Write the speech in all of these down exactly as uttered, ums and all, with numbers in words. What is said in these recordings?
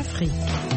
Afrique.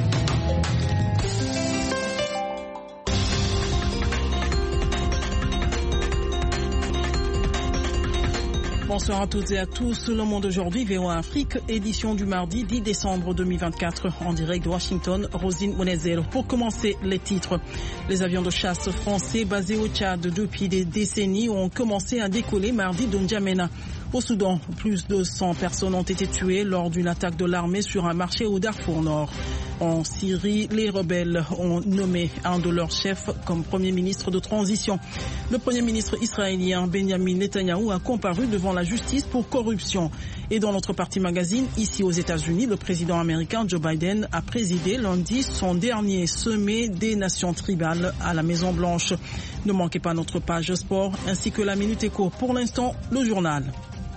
Bonsoir à toutes et à tous. Le Monde aujourd'hui, V O A Afrique, édition du mardi dix décembre deux mille vingt-quatre, en direct de Washington, Rosine Monezel. Pour commencer, les titres. Les avions de chasse français basés au Tchad depuis des décennies ont commencé à décoller mardi de N'Djamena. Au Soudan, plus de cent personnes ont été tuées lors d'une attaque de l'armée sur un marché au Darfour Nord. En Syrie, les rebelles ont nommé un de leurs chefs comme Premier ministre de transition. Le Premier ministre israélien Benjamin Netanyahou a comparu devant la justice pour corruption. Et dans notre partie magazine, ici aux États-Unis, le président américain Joe Biden a présidé lundi son dernier sommet des nations tribales à la Maison-Blanche. Ne manquez pas notre page sport ainsi que la Minute Éco. Pour l'instant, le journal.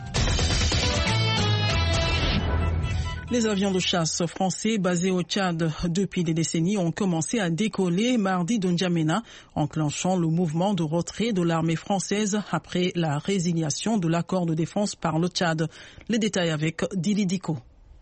Les avions de chasse français basés au Tchad depuis des décennies ont commencé à décoller mardi de N'Djamena, enclenchant le mouvement de retrait de l'armée française après la résiliation de l'accord de défense par le Tchad. Les détails avec Dili Diko.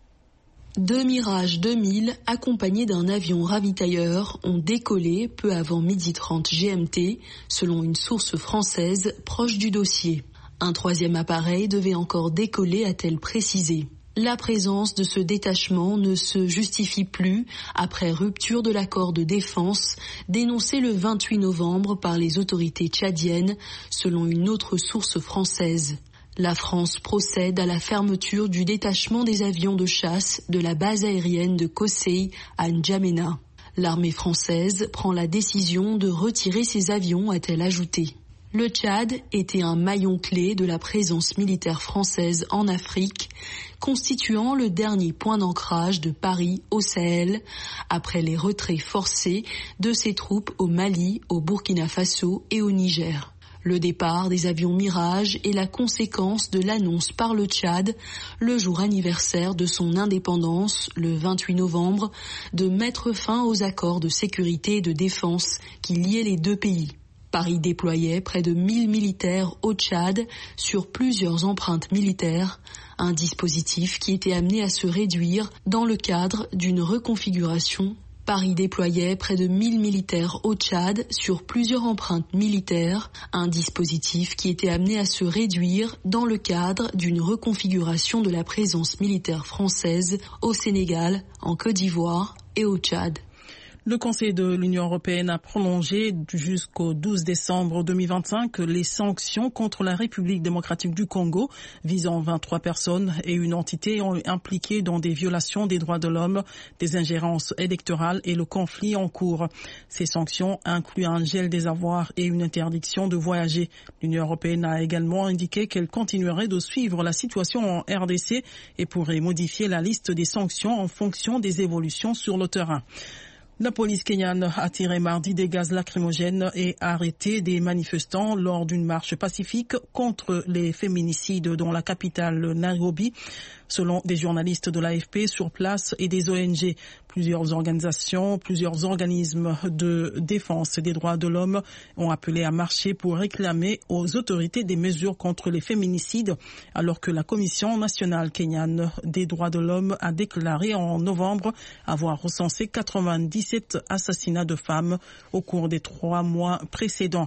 Deux Mirage deux mille, accompagnés d'un avion ravitailleur, ont décollé peu avant midi trente G M T, selon une source française proche du dossier. Un troisième appareil devait encore décoller, a-t-elle précisé. La présence de ce détachement ne se justifie plus après rupture de l'accord de défense dénoncé le vingt-huit novembre par les autorités tchadiennes, selon une autre source française. La France procède à la fermeture du détachement des avions de chasse de la base aérienne de Kosseï à N'Djamena. L'armée française prend la décision de retirer ses avions, a-t-elle ajouté. Le Tchad était un maillon clé de la présence militaire française en Afrique, constituant le dernier point d'ancrage de Paris au Sahel, après les retraits forcés de ses troupes au Mali, au Burkina Faso et au Niger. Le départ des avions Mirage est la conséquence de l'annonce par le Tchad, le jour anniversaire de son indépendance, le vingt-huit novembre, de mettre fin aux accords de sécurité et de défense qui liaient les deux pays. Paris déployait près de mille militaires au Tchad sur plusieurs empreintes militaires, un dispositif qui était amené à se réduire dans le cadre d'une reconfiguration. Paris déployait près de mille militaires au Tchad sur plusieurs empreintes militaires, un dispositif qui était amené à se réduire dans le cadre d'une reconfiguration de la présence militaire française au Sénégal, en Côte d'Ivoire et au Tchad. Le Conseil de l'Union européenne a prolongé jusqu'au douze décembre deux mille vingt-cinq les sanctions contre la République démocratique du Congo visant vingt-trois personnes et une entité impliquées dans des violations des droits de l'homme, des ingérences électorales et le conflit en cours. Ces sanctions incluent un gel des avoirs et une interdiction de voyager. L'Union européenne a également indiqué qu'elle continuerait de suivre la situation en R D C et pourrait modifier la liste des sanctions en fonction des évolutions sur le terrain. La police kenyane a tiré mardi des gaz lacrymogènes et arrêté des manifestants lors d'une marche pacifique contre les féminicides dans la capitale Nairobi, selon des journalistes de l'A F P sur place et des O N G. Plusieurs organisations, plusieurs organismes de défense des droits de l'homme ont appelé à marcher pour réclamer aux autorités des mesures contre les féminicides, alors que la Commission nationale kenyane des droits de l'homme a déclaré en novembre avoir recensé quatre-vingt-dix-sept assassinats de femmes au cours des trois mois précédents.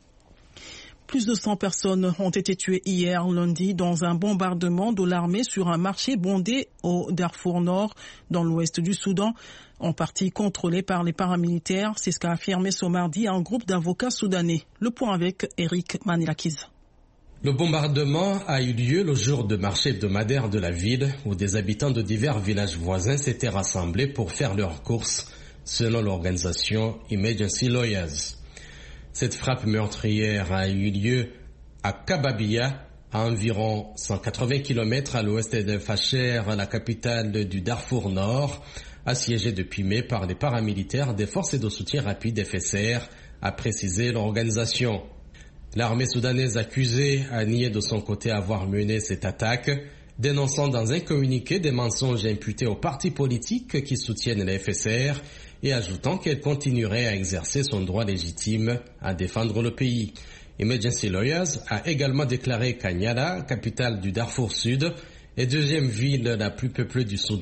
Plus de cent personnes ont été tuées hier lundi dans un bombardement de l'armée sur un marché bondé au Darfour Nord, dans l'ouest du Soudan, en partie contrôlé par les paramilitaires. C'est ce qu'a affirmé ce mardi un groupe d'avocats soudanais. Le point avec Eric Manilakiz. Le bombardement a eu lieu le jour de marché hebdomadaire de la ville, où des habitants de divers villages voisins s'étaient rassemblés pour faire leurs courses, selon l'organisation Emergency Lawyers. Cette frappe meurtrière a eu lieu à Kababia, à environ cent quatre-vingts kilomètres à l'ouest de Facher, la capitale du Darfour Nord, assiégée depuis mai par les paramilitaires des forces de soutien rapide F S R, a précisé l'organisation. L'armée soudanaise accusée a nié de son côté avoir mené cette attaque, dénonçant dans un communiqué des mensonges imputés aux partis politiques qui soutiennent la F S R et ajoutant qu'elle continuerait à exercer son droit légitime à défendre le pays. Emergency Lawyers a également déclaré qu'Anyala, capitale du Darfour Sud et deuxième ville la plus peuplée du Soudan,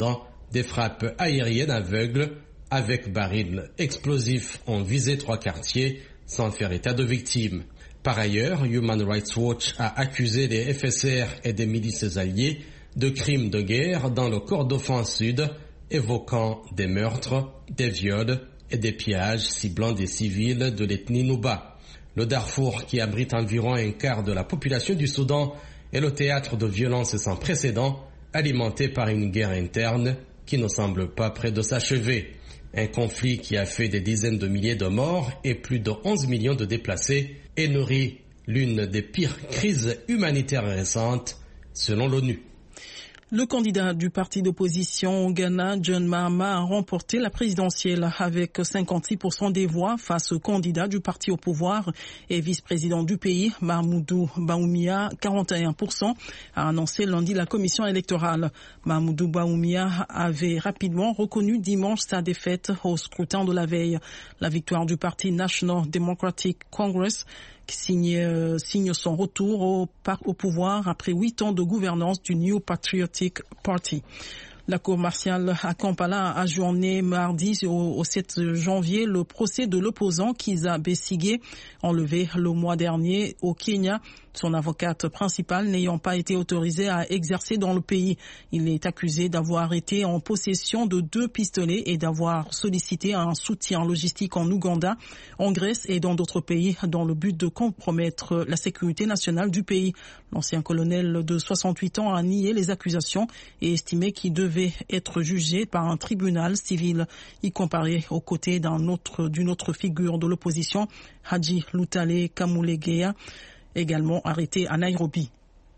Des frappes aériennes aveugles avec barils explosifs ont visé trois quartiers sans faire état de victimes. Par ailleurs, Human Rights Watch a accusé les F S R et des milices alliées de crimes de guerre dans le Kordofan Sud, évoquant des meurtres, des viols et des pillages ciblant des civils de l'ethnie Nuba. Le Darfour, qui abrite environ un quart de la population du Soudan, est le théâtre de violences sans précédent, alimenté par une guerre interne qui ne semble pas près de s'achever. Un conflit qui a fait des dizaines de milliers de morts et plus de onze millions de déplacés et nourrit l'une des pires crises humanitaires récentes, selon l'ONU. Le candidat du parti d'opposition au Ghana, John Mahama, a remporté la présidentielle avec cinquante-six pour cent des voix face au candidat du parti au pouvoir et vice-président du pays, Mahamoudou Bawumia, quarante et un pour cent, a annoncé lundi la commission électorale. Mahamoudou Bawumia avait rapidement reconnu dimanche sa défaite au scrutin de la veille. La victoire du parti National Democratic Congress qui signe, euh, signe son retour au, au pouvoir après huit ans de gouvernance du New Patriotic Party. La Cour martiale à Kampala a ajourné mardi au, au sept janvier le procès de l'opposant Kizza Besigye, enlevé le mois dernier au Kenya, son avocate principale n'ayant pas été autorisée à exercer dans le pays. Il est accusé d'avoir été en possession de deux pistolets et d'avoir sollicité un soutien logistique en Ouganda, en Grèce et dans d'autres pays dans le but de compromettre la sécurité nationale du pays. L'ancien colonel de soixante-huit ans a nié les accusations et estimé qu'il devait être jugé par un tribunal civil. Il comparait aux côtés d'un autre, d'une autre figure de l'opposition, Haji Lutale Kamulegeya, également arrêté à Nairobi.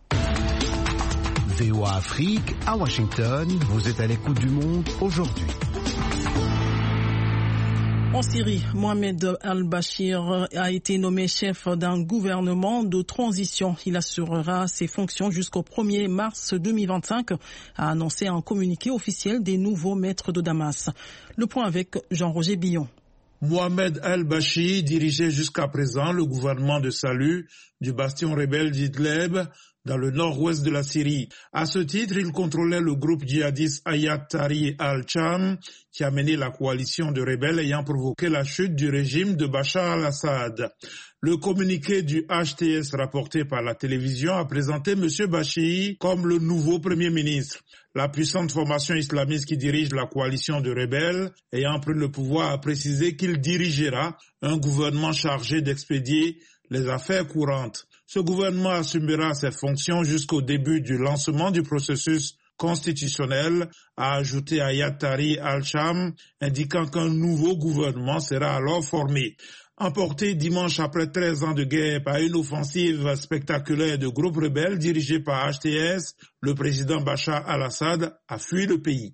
V O A Afrique, à Washington, vous êtes à l'écoute du monde aujourd'hui. En Syrie, Mohamed al-Bashir a été nommé chef d'un gouvernement de transition. Il assurera ses fonctions jusqu'au premier mars deux mille vingt-cinq, a annoncé un communiqué officiel des nouveaux maîtres de Damas. Le point avec Jean-Roger Billon. Mohamed al-Bashir dirigeait jusqu'à présent le gouvernement de salut du bastion rebelle d'Idlib dans le nord-ouest de la Syrie. À ce titre, il contrôlait le groupe djihadiste Hayat Tahrir al-Sham qui a mené la coalition de rebelles ayant provoqué la chute du régime de Bachar al-Assad. Le communiqué du H T S rapporté par la télévision a présenté M. Bashir comme le nouveau Premier ministre. La puissante formation islamiste qui dirige la coalition de rebelles ayant pris le pouvoir a précisé qu'il dirigera un gouvernement chargé d'expédier les affaires courantes. Ce gouvernement assumera ses fonctions jusqu'au début du lancement du processus constitutionnel, a ajouté Hayat Tahrir al-Sham, indiquant qu'un nouveau gouvernement sera alors formé. Emporté dimanche après treize ans de guerre par une offensive spectaculaire de groupes rebelles dirigés par H T S, le président Bachar al-Assad a fui le pays.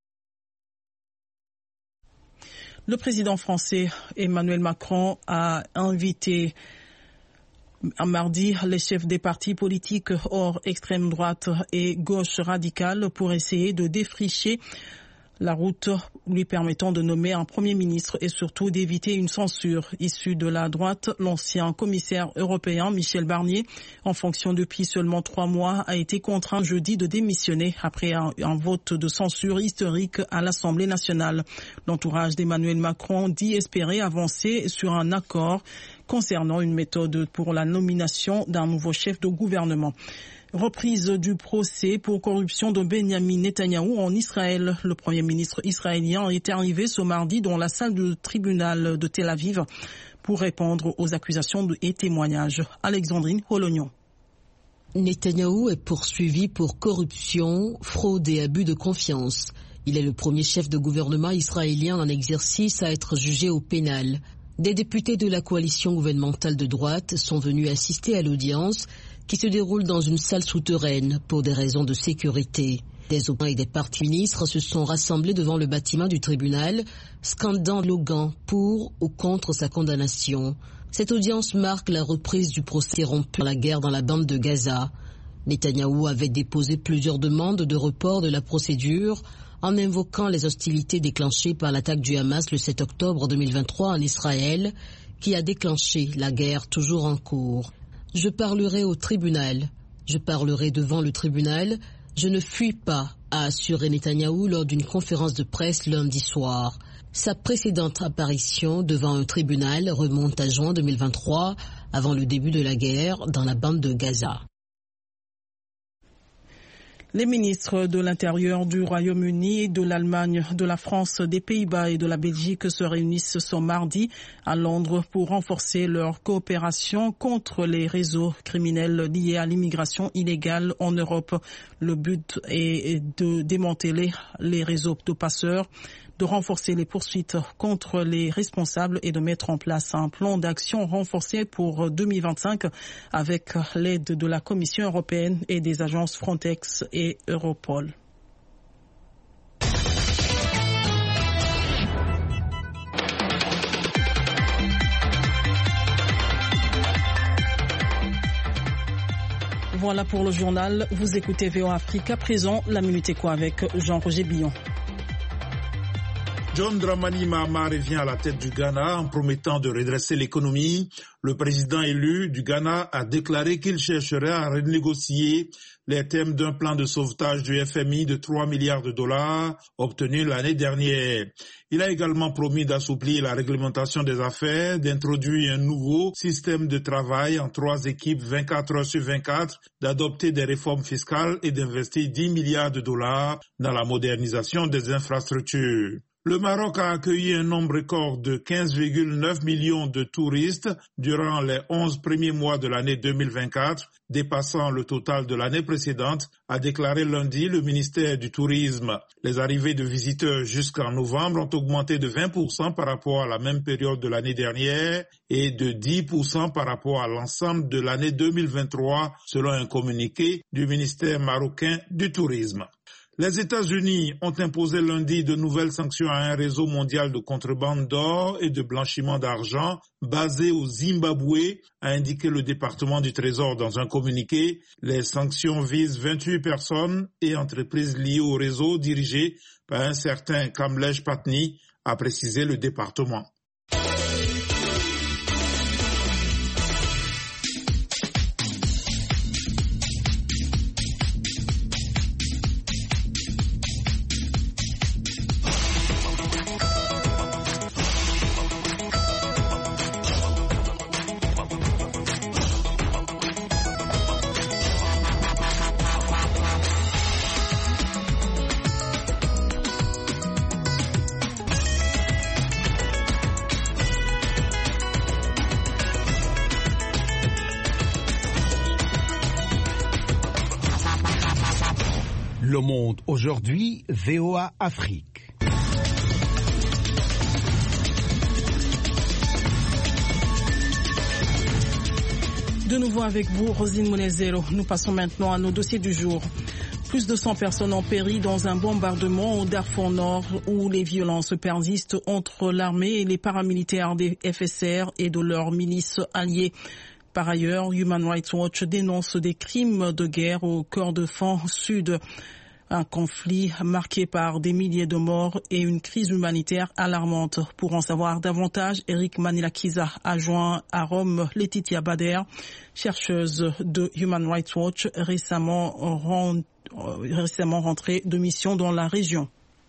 Le président français Emmanuel Macron a invité un mardi les chefs des partis politiques hors extrême droite et gauche radicale pour essayer de défricher la route lui permettant de nommer un Premier ministre et surtout d'éviter une censure issue de la droite. L'ancien commissaire européen Michel Barnier, en fonction depuis seulement trois mois, a été contraint jeudi de démissionner après un, un vote de censure historique à l'Assemblée nationale. L'entourage d'Emmanuel Macron dit espérer avancer sur un accord concernant une méthode pour la nomination d'un nouveau chef de gouvernement. Reprise du procès pour corruption de Benjamin Netanyahou en Israël. Le Premier ministre israélien est arrivé ce mardi dans la salle du tribunal de Tel Aviv pour répondre aux accusations et témoignages. Alexandrine Holognon. Netanyahou est poursuivi pour corruption, fraude et abus de confiance. Il est le premier chef de gouvernement israélien en exercice à être jugé au pénal. Des députés de la coalition gouvernementale de droite sont venus assister à l'audience qui se déroule dans une salle souterraine pour des raisons de sécurité. Des opposants et des partis ministres se sont rassemblés devant le bâtiment du tribunal, scandant Logan pour ou contre sa condamnation. Cette audience marque la reprise du procès rompu par la guerre dans la bande de Gaza. Netanyahou avait déposé plusieurs demandes de report de la procédure en invoquant les hostilités déclenchées par l'attaque du Hamas le sept octobre deux mille vingt-trois en Israël, qui a déclenché la guerre toujours en cours. Je parlerai au tribunal, je parlerai devant le tribunal, Je ne fuis pas, a assuré Netanyahou lors d'une conférence de presse lundi soir. Sa précédente apparition devant un tribunal remonte à juin deux mille vingt-trois, avant le début de la guerre dans la bande de Gaza. Les ministres de l'Intérieur du Royaume-Uni, de l'Allemagne, de la France, des Pays-Bas et de la Belgique se réunissent ce mardi à Londres pour renforcer leur coopération contre les réseaux criminels liés à l'immigration illégale en Europe. Le but est de démanteler les réseaux de passeurs, de renforcer les poursuites contre les responsables et de mettre en place un plan d'action renforcé pour deux mille vingt-cinq avec l'aide de la Commission européenne et des agences Frontex et Europol. Voilà pour le journal. Vous écoutez V O A Afrique. À présent, la Minute Éco avec Jean-Roger Billon. John Dramani Mahama revient à la tête du Ghana en promettant de redresser l'économie. Le président élu du Ghana a déclaré qu'il chercherait à renégocier les termes d'un plan de sauvetage du F M I de trois milliards de dollars obtenu l'année dernière. Il a également promis d'assouplir la réglementation des affaires, d'introduire un nouveau système de travail en trois équipes vingt-quatre heures sur vingt-quatre, d'adopter des réformes fiscales et d'investir dix milliards de dollars dans la modernisation des infrastructures. Le Maroc a accueilli un nombre record de quinze virgule neuf millions de touristes durant les onze premiers mois de l'année deux mille vingt-quatre, dépassant le total de l'année précédente, a déclaré lundi le ministère du Tourisme. Les arrivées de visiteurs jusqu'en novembre ont augmenté de vingt pour cent par rapport à la même période de l'année dernière et de dix pour cent par rapport à l'ensemble de l'année deux mille vingt-trois, selon un communiqué du ministère marocain du Tourisme. Les États-Unis ont imposé lundi de nouvelles sanctions à un réseau mondial de contrebande d'or et de blanchiment d'argent basé au Zimbabwe, a indiqué le département du Trésor dans un communiqué. Les sanctions visent vingt-huit personnes et entreprises liées au réseau dirigé par un certain Kamlesh Patni, a précisé le département. Le Monde aujourd'hui, V O A Afrique. De nouveau avec vous, Rosine Monezero. Nous passons maintenant à nos dossiers du jour. Plus de cent personnes ont péri dans un bombardement au Darfour Nord où les violences persistent entre l'armée et les paramilitaires des F S R et de leurs milices alliées. Par ailleurs, Human Rights Watch dénonce des crimes de guerre au Kordofan Sud. Un conflit marqué par des milliers de morts et une crise humanitaire alarmante. Pour en savoir davantage, Eric Manilakiza a joint à Rome Laetitia Bader, chercheuse de Human Rights Watch, récemment, rend, récemment rentrée de mission dans la région.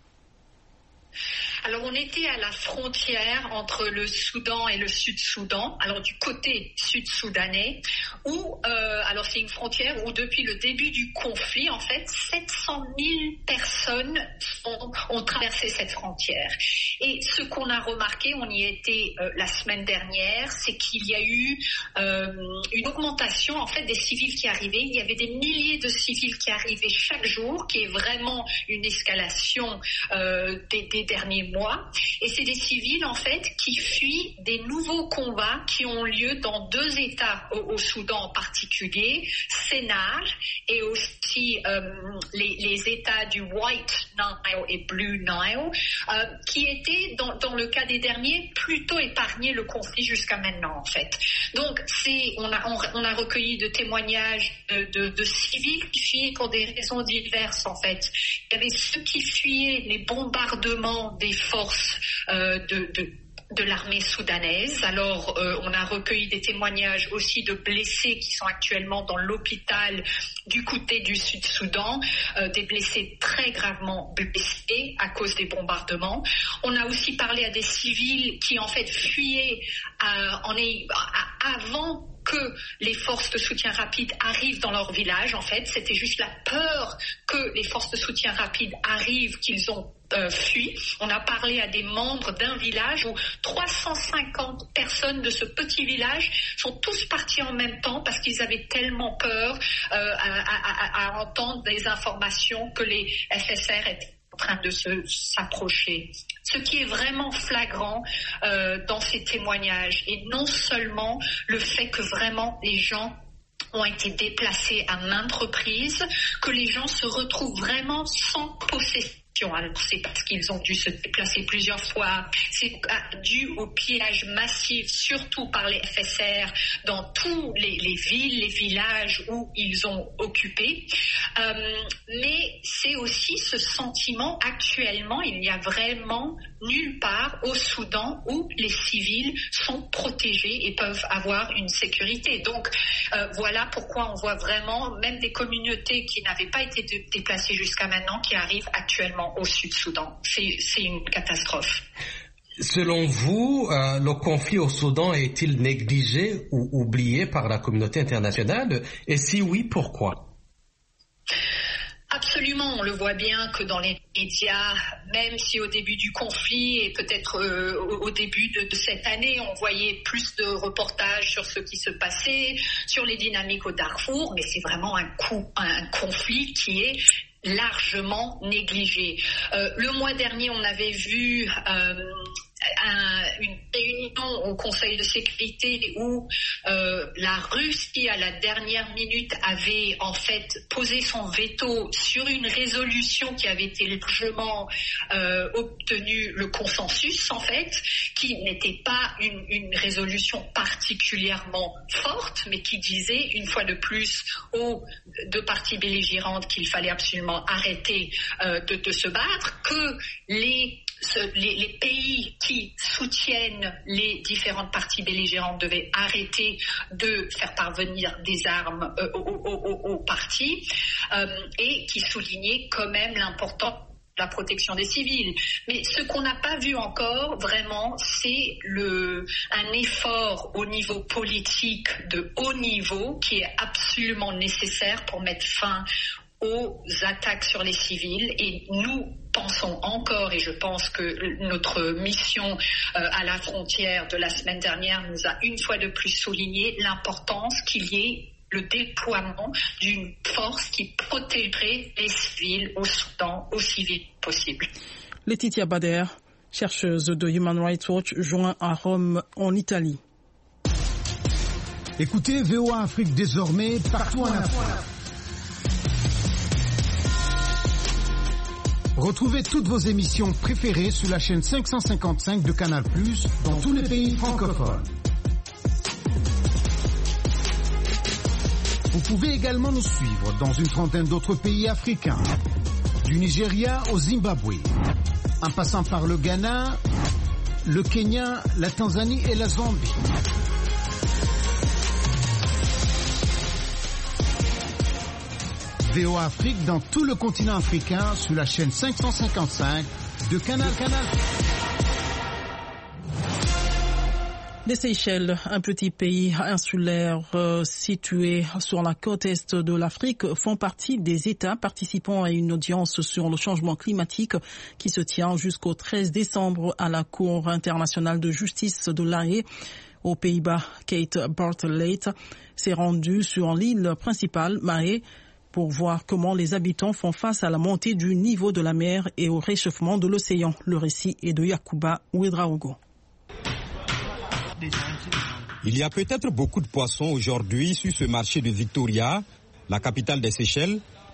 Alors on était à la frontière entre le Soudan et le Sud-Soudan, alors du côté sud-soudanais, où euh, alors c'est une frontière où depuis le début du conflit, en fait, sept cent mille personnes ont, ont traversé cette frontière. Et ce qu'on a remarqué, on y était euh, la semaine dernière, c'est qu'il y a eu euh, une augmentation en fait des civils qui arrivaient. Il y avait des milliers de civils qui arrivaient chaque jour, qui est vraiment une escalation euh, des, des derniers mois. Et c'est des civils en fait qui fuient des nouveaux combats qui ont lieu dans deux États au, au Soudan en particulier, Sennar et aussi euh, les, les États du White Nile et Blue Nile, euh, qui étaient dans, dans le cas des derniers plutôt épargnés le conflit jusqu'à maintenant en fait. Donc c'est on a on, on a recueilli de témoignages de, de, de civils qui fuyaient pour des raisons diverses en fait. Il y avait ceux qui fuyaient les bombardements des forces euh, de, de de l'armée soudanaise. Alors, euh, on a recueilli des témoignages aussi de blessés qui sont actuellement dans l'hôpital du côté du Sud-Soudan, euh, des blessés très gravement blessés à cause des bombardements. On a aussi parlé à des civils qui en fait fuyaient à, en, à, avant que les forces de soutien rapide arrivent dans leur village. En fait, c'était juste la peur que les forces de soutien rapide arrivent qu'ils ont euh, fui. On a parlé à des membres d'un village où trois cent cinquante personnes de ce petit village sont tous partis en même temps parce qu'ils avaient tellement peur euh, à, à, à, à entendre des informations que les F S R étaient en train de se, s'approcher. Ce qui est vraiment flagrant euh, dans ces témoignages, et non seulement le fait que vraiment les gens ont été déplacés à maintes reprises, que les gens se retrouvent vraiment sans possession. Alors c'est parce qu'ils ont dû se déplacer plusieurs fois, c'est dû au pillage massif, surtout par les F S R, dans tous les, les villes, les villages où ils ont occupé. Euh, mais c'est aussi ce sentiment, actuellement, il n'y a vraiment nulle part au Soudan où les civils sont protégés et peuvent avoir une sécurité. Donc euh, voilà pourquoi on voit vraiment même des communautés qui n'avaient pas été dé- déplacées jusqu'à maintenant qui arrivent actuellement au Sud-Soudan. C'est, c'est une catastrophe. Selon vous, euh, le conflit au Soudan est-il négligé ou oublié par la communauté internationale? Et si oui, pourquoi? Absolument, on le voit bien que dans les médias, même si au début du conflit et peut-être euh, au, au début de, de cette année, on voyait plus de reportages sur ce qui se passait, sur les dynamiques au Darfour, mais c'est vraiment un coup, un conflit qui est largement négligé. Euh, le mois dernier, on avait vu euh, un, une réunion au Conseil de sécurité où euh, la Russie, à la dernière minute, avait en fait posé son veto sur une résolution qui avait été largement euh, obtenu le consensus, en fait, qui n'était pas une, une résolution particulièrement forte, mais qui disait, une fois de plus, aux deux parties belligérantes qu'il fallait absolument arrêter euh, de, de se battre, que les Ce, les, les pays qui soutiennent les différentes parties belligérantes devaient arrêter de faire parvenir des armes euh, aux, aux, aux parties euh, et qui soulignaient quand même l'importance de la protection des civils. Mais ce qu'on n'a pas vu encore vraiment, c'est le, un effort au niveau politique de haut niveau qui est absolument nécessaire pour mettre fin aux attaques sur les civils. Et nous pensons encore, et je pense que notre mission euh, à la frontière de la semaine dernière nous a une fois de plus souligné l'importance qu'il y ait le déploiement d'une force qui protégerait les civils au Soudan aussi vite possible. Laetitia Bader, chercheuse de Human Rights Watch, joint à Rome en Italie. Écoutez V O A Afrique désormais partout en Afrique. Retrouvez toutes vos émissions préférées sur la chaîne cinq cent cinquante-cinq de Canal plus, dans tous les pays francophones. Vous pouvez également nous suivre dans une trentaine d'autres pays africains, du Nigeria au Zimbabwe, en passant par le Ghana, le Kenya, la Tanzanie et la Zambie. V O A Afrique dans tout le continent africain sur la chaîne cinq cent cinquante-cinq de Canal Canal. Les Seychelles, un petit pays insulaire euh, situé sur la côte est de l'Afrique, font partie des États participant à une audience sur le changement climatique qui se tient jusqu'au treize décembre à la Cour internationale de justice de l'A Haye. Aux Pays-Bas, Kate Bartlett s'est rendue sur l'île principale, Mahé, pour voir comment les habitants font face à la montée du niveau de la mer et au réchauffement de l'océan. Le récit est de Yacouba Ouedraogo. Il y a peut-être beaucoup de poissons aujourd'hui sur ce marché de Victoria, la capitale des Seychelles,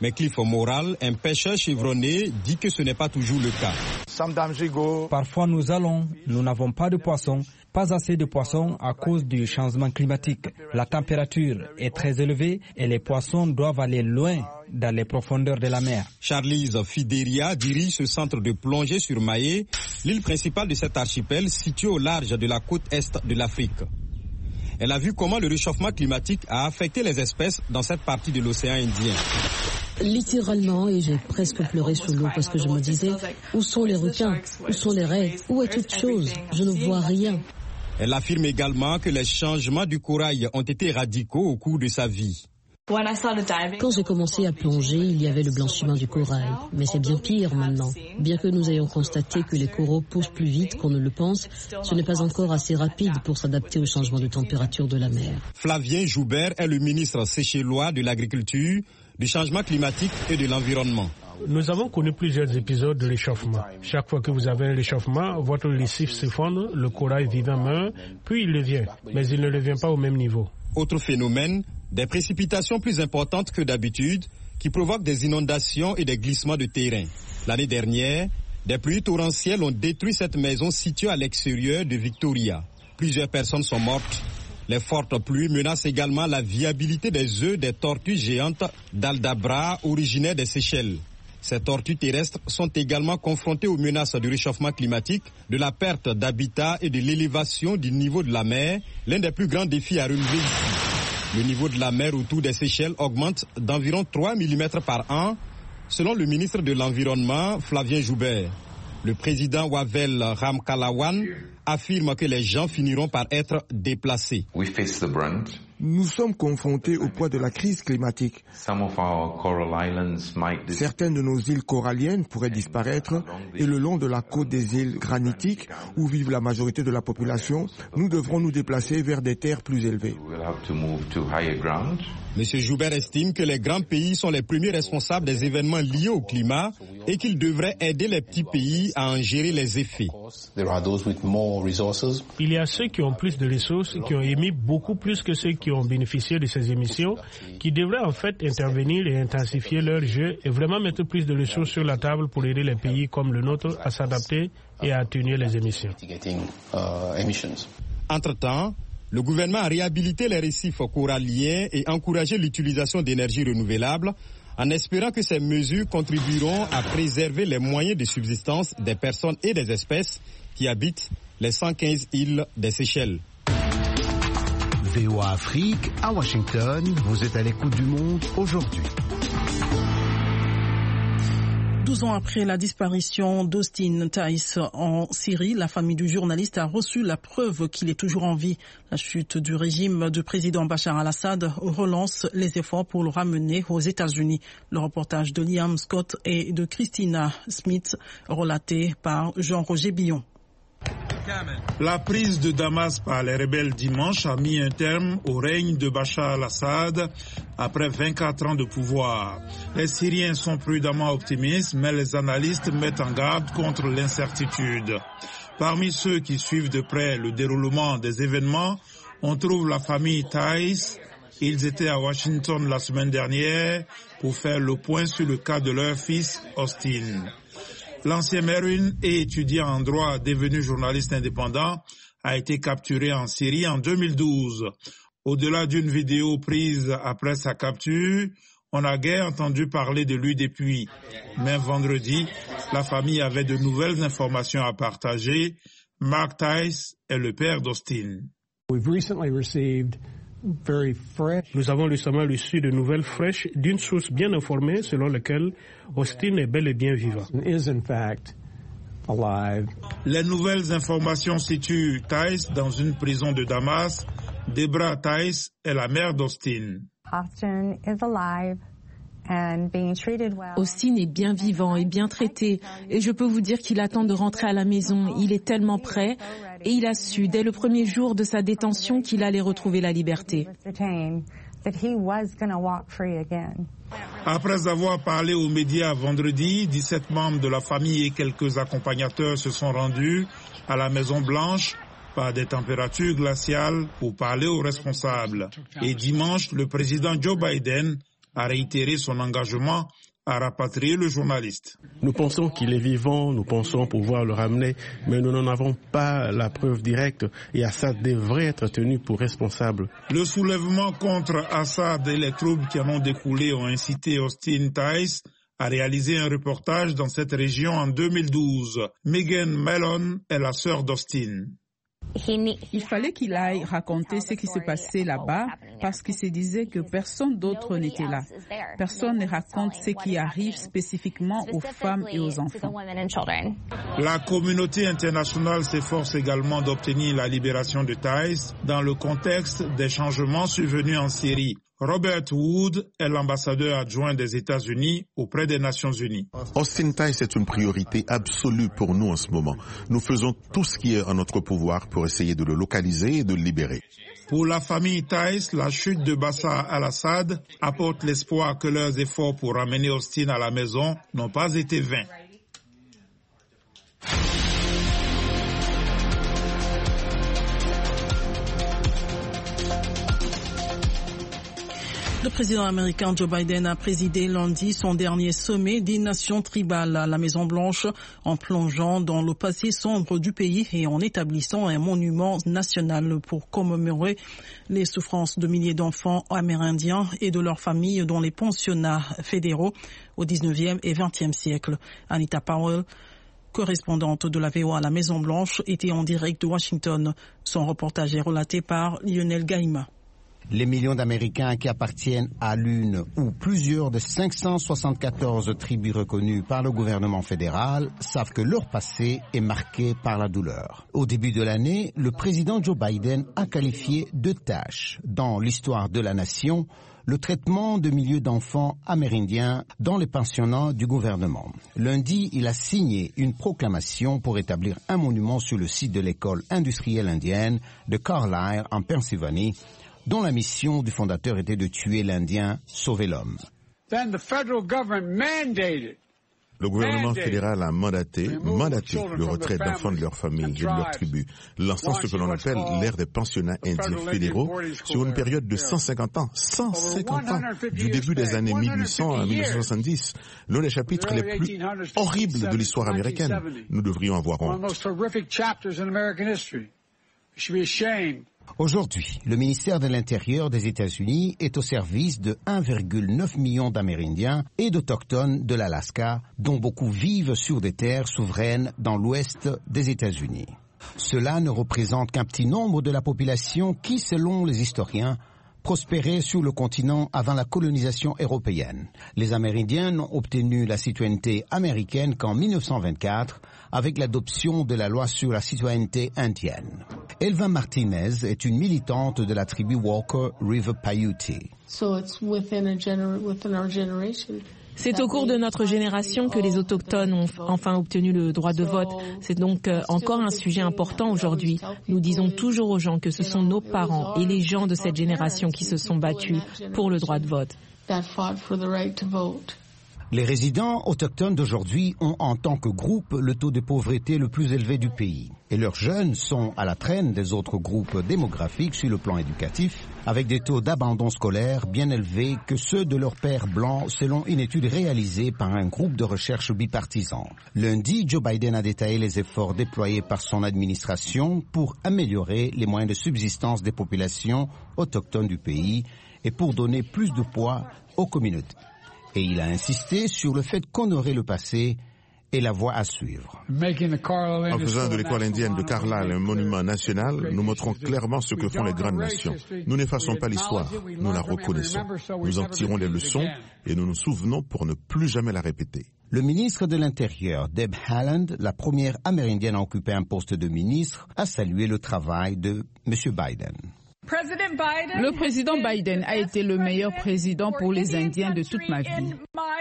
Mais Cliff Moral, un pêcheur chevronné, dit que ce n'est pas toujours le cas. Parfois nous allons, nous n'avons pas de poissons, pas assez de poissons à cause du changement climatique. La température est très élevée et les poissons doivent aller loin dans les profondeurs de la mer. Charlize Fideria dirige ce centre de plongée sur Mahé, l'île principale de cet archipel située au large de la côte est de l'Afrique. Elle a vu comment le réchauffement climatique a affecté les espèces dans cette partie de l'océan Indien. Littéralement, et j'ai presque pleuré sous l'eau parce que je me disais, où sont les requins, où sont les raies, où est toute chose? Je ne vois rien. Elle affirme également que les changements du corail ont été radicaux au cours de sa vie. Quand j'ai commencé à plonger, il y avait le blanchiment du corail. Mais c'est bien pire maintenant. Bien que nous ayons constaté que les coraux poussent plus vite qu'on ne le pense, ce n'est pas encore assez rapide pour s'adapter au changement de température de la mer. Flavien Joubert est le ministre séchellois de l'Agriculture, du changement climatique et de l'environnement. Nous avons connu plusieurs épisodes de réchauffement. Chaque fois que vous avez un réchauffement, votre récif s'effondre, le corail vivant meurt, puis il revient. Mais il ne revient pas au même niveau. Autre phénomène, des précipitations plus importantes que d'habitude qui provoquent des inondations et des glissements de terrain. L'année dernière, des pluies torrentielles ont détruit cette maison située à l'extérieur de Victoria. Plusieurs personnes sont mortes. Les fortes pluies menacent également la viabilité des œufs des tortues géantes d'Aldabra, originaires des Seychelles. Ces tortues terrestres sont également confrontées aux menaces du réchauffement climatique, de la perte d'habitat et de l'élévation du niveau de la mer, l'un des plus grands défis à relever ici. Le niveau de la mer autour des Seychelles augmente d'environ trois millimètres par an, selon le ministre de l'Environnement, Flavien Joubert. Le président Wavel Ramkalawan affirme que les gens finiront par être déplacés. Nous sommes confrontés au poids de la crise climatique. Certaines de nos îles coralliennes pourraient disparaître et le long de la côte des îles granitiques, où vivent la majorité de la population, nous devrons nous déplacer vers des terres plus élevées. Monsieur Joubert estime que les grands pays sont les premiers responsables des événements liés au climat et qu'ils devraient aider les petits pays à en gérer les effets. Il y a ceux qui ont plus de ressources, qui ont émis beaucoup plus que ceux qui ont bénéficié de ces émissions, qui devraient en fait intervenir et intensifier leur jeu et vraiment mettre plus de ressources sur la table pour aider les pays comme le nôtre à s'adapter et à atténuer les émissions. Entre-temps, le gouvernement a réhabilité les récifs coralliens et encouragé l'utilisation d'énergies renouvelables en espérant que ces mesures contribueront à préserver les moyens de subsistance des personnes et des espèces qui habitent les cent quinze îles des Seychelles. V O A Afrique, à Washington, vous êtes à l'écoute du monde aujourd'hui. douze ans après la disparition d'Austin Tice en Syrie, la famille du journaliste a reçu la preuve qu'il est toujours en vie. La chute du régime du président Bachar al-Assad relance les efforts pour le ramener aux États-Unis. Le reportage de Liam Scott et de Christina Smith, relaté par Jean-Roger Billon. La prise de Damas par les rebelles dimanche a mis un terme au règne de Bachar al-Assad après vingt-quatre ans de pouvoir. Les Syriens sont prudemment optimistes, mais les analystes mettent en garde contre l'incertitude. Parmi ceux qui suivent de près le déroulement des événements, on trouve la famille Tice. Ils étaient à Washington la semaine dernière pour faire le point sur le cas de leur fils Austin. L'ancien Marine et étudiant en droit devenu journaliste indépendant a été capturé en Syrie en deux mille douze. Au-delà d'une vidéo prise après sa capture, on n'a guère entendu parler de lui depuis. Mais vendredi, la famille avait de nouvelles informations à partager. Mark Tice est le père d'Austin. Nous avons récemment reçu de nouvelles fraîches d'une source bien informée selon laquelle Austin est bel et bien vivant. Les nouvelles informations situent Tice dans une prison de Damas. Debra Tice est la mère d'Austin. Austin est bien vivant et bien traité et je peux vous dire qu'il attend de rentrer à la maison. Il est tellement prêt et il a su dès le premier jour de sa détention qu'il allait retrouver la liberté. Après avoir parlé aux médias vendredi, dix-sept membres de la famille et quelques accompagnateurs se sont rendus à la Maison Blanche par des températures glaciales pour parler aux responsables. Et dimanche, le président Joe Biden a réitéré son engagement à rapatrier le journaliste. Nous pensons qu'il est vivant, nous pensons pouvoir le ramener, mais nous n'en avons pas la preuve directe et Assad devrait être tenu pour responsable. Le soulèvement contre Assad et les troubles qui en ont découlé ont incité Austin Tice à réaliser un reportage dans cette région en deux mille douze. Megan Mellon est la sœur d'Austin. Il fallait qu'il aille raconter ce qui se passait là-bas parce qu'il se disait que personne d'autre n'était là. Personne ne raconte ce qui arrive spécifiquement aux femmes et aux enfants. La communauté internationale s'efforce également d'obtenir la libération de Tice dans le contexte des changements survenus en Syrie. Robert Wood est l'ambassadeur adjoint des États-Unis auprès des Nations Unies. Austin Tice est une priorité absolue pour nous en ce moment. Nous faisons tout ce qui est en notre pouvoir pour essayer de le localiser et de le libérer. Pour la famille Tice, la chute de Bachar al-Assad apporte l'espoir que leurs efforts pour ramener Austin à la maison n'ont pas été vains. Le président américain Joe Biden a présidé lundi son dernier sommet des nations tribales à la Maison-Blanche en plongeant dans le passé sombre du pays et en établissant un monument national pour commémorer les souffrances de milliers d'enfants amérindiens et de leurs familles dans les pensionnats fédéraux au dix-neuvième et vingtième siècle. Anita Powell, correspondante de la V O A à la Maison-Blanche, était en direct de Washington. Son reportage est relaté par Lionel Gaïma. Les millions d'Américains qui appartiennent à l'une ou plusieurs des cinq cent soixante-quatorze tribus reconnues par le gouvernement fédéral savent que leur passé est marqué par la douleur. Au début de l'année, le président Joe Biden a qualifié de tâche dans l'histoire de la nation le traitement de milliers d'enfants amérindiens dans les pensionnats du gouvernement. Lundi, il a signé une proclamation pour établir un monument sur le site de l'école industrielle indienne de Carlisle en Pennsylvanie, dont la mission du fondateur était de tuer l'Indien, sauver l'homme. Le gouvernement fédéral a mandaté, mandaté le retrait d'enfants de leur famille et de leur tribu, lançant ce que l'on appelle l'ère des pensionnats indiens fédéraux sur une période de cent cinquante ans, cent cinquante ans, du début des années mille huit cents à mille neuf cent soixante-dix, l'un des chapitres les plus horribles de l'histoire américaine. Nous devrions avoir honte. Aujourd'hui, le ministère de l'Intérieur des États-Unis est au service de un virgule neuf million d'Amérindiens et d'Autochtones de l'Alaska, dont beaucoup vivent sur des terres souveraines dans l'ouest des États-Unis. Cela ne représente qu'un petit nombre de la population qui, selon les historiens, prospérait sur le continent avant la colonisation européenne. Les Amérindiens n'ont obtenu la citoyenneté américaine qu'en mille neuf cent vingt-quatre, avec l'adoption de la loi sur la citoyenneté indienne. Elva Martinez est une militante de la tribu Walker River Paiute. So it's within a gener- within our generation. C'est au cours de notre génération que les Autochtones ont enfin obtenu le droit de vote. C'est donc encore un sujet important aujourd'hui. Nous disons toujours aux gens que ce sont nos parents et les gens de cette génération qui se sont battus pour le droit de vote. Les résidents autochtones d'aujourd'hui ont en tant que groupe le taux de pauvreté le plus élevé du pays. Et leurs jeunes sont à la traîne des autres groupes démographiques sur le plan éducatif, avec des taux d'abandon scolaire bien élevés que ceux de leurs pères blancs, selon une étude réalisée par un groupe de recherche bipartisan. Lundi, Joe Biden a détaillé les efforts déployés par son administration pour améliorer les moyens de subsistance des populations autochtones du pays et pour donner plus de poids aux communautés. Et il a insisté sur le fait qu'honorer le passé est la voie à suivre. En faisant de l'école indienne de Carlisle un monument national, nous montrons clairement ce que font les grandes nations. Nous n'effaçons pas l'histoire, nous la reconnaissons. Nous en tirons les leçons et nous nous souvenons pour ne plus jamais la répéter. Le ministre de l'Intérieur, Deb Haaland, la première amérindienne à occuper un poste de ministre, a salué le travail de M. Biden. Le président Biden a été le meilleur président pour les Indiens de toute ma vie.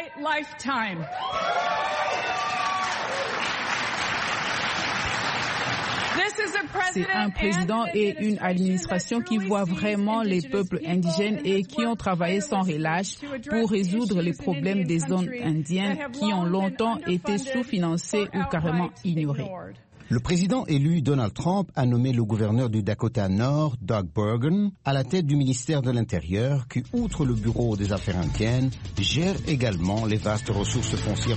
C'est un président et une administration qui voient vraiment les peuples indigènes et qui ont travaillé sans relâche pour résoudre les problèmes des zones indiennes qui ont longtemps été sous-financées ou carrément ignorées. Le président élu Donald Trump a nommé le gouverneur du Dakota Nord, Doug Burgum, à la tête du ministère de l'Intérieur qui, outre le bureau des affaires indiennes, gère également les vastes ressources foncières.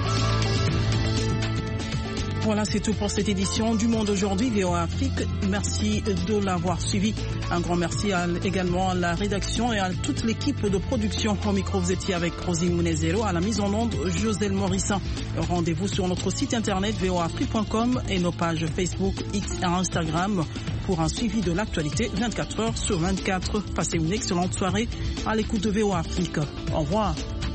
Voilà, c'est tout pour cette édition du Monde aujourd'hui, V O A Afrique. Merci de l'avoir suivi. Un grand merci à, également à la rédaction et à toute l'équipe de production. Au micro, vous étiez avec Rosine Mounezero, à la mise en onde, Joselle Morissin. Rendez-vous sur notre site internet v o a afrique point com et nos pages Facebook, X et Instagram pour un suivi de l'actualité vingt-quatre heures sur vingt-quatre. Passez une excellente soirée à l'écoute de V O A Afrique. Au revoir.